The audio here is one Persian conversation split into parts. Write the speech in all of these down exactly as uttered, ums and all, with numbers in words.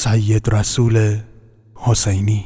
سید رسول حسینی.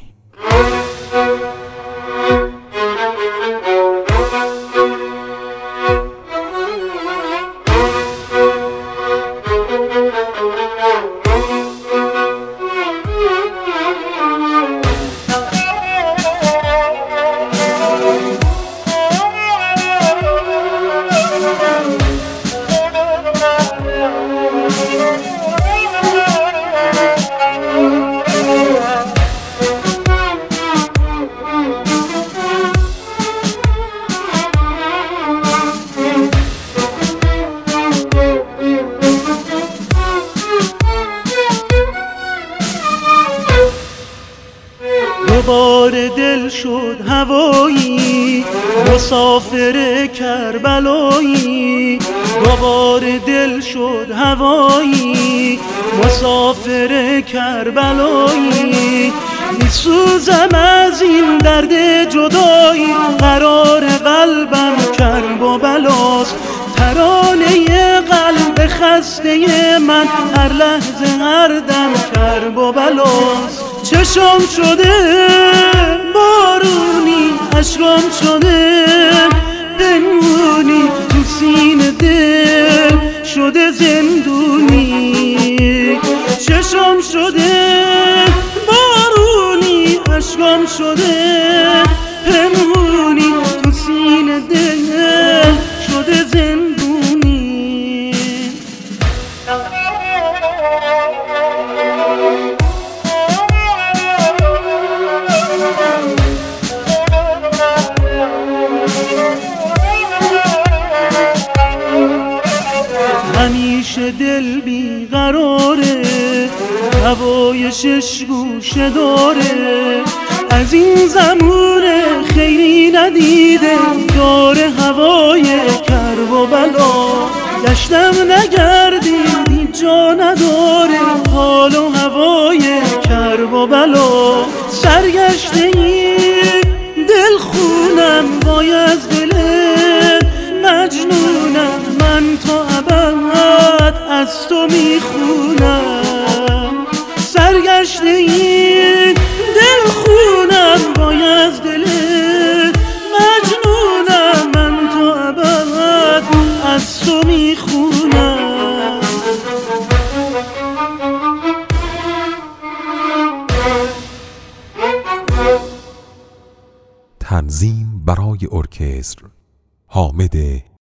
دوباره دل شد هوایی مسافر کربلایی، دوباره دل شد هوایی مسافر کربلایی. میسوزم از این درد جدایی، قرار قلبم کرب و بلاست. ترانه قلب خسته من هر لحظه هر دم کرب و بلاست. چشم شده بارونی، اشکم شده پنهونی، تو سینه دل شده زندونی. چشم شده بارونی، اشکم شده پنهونی، تو سینه دل شده زندونی. همیشه دل بیقراره، هوای شش گوشه داره. از این زمونه خیلی ندیده، داره هوای کرب و بلا. گشتم نگردیدی جا نداره، حال و هوای کرب و بلا. سرگشته این دل خونم وای از دل مجنونم، من تا ابد از تو میخونم. سرگشته این دل خونم وای از دل مجنونم، من تا ابد از تو میخونم. تنظیم برای ارکستر حامد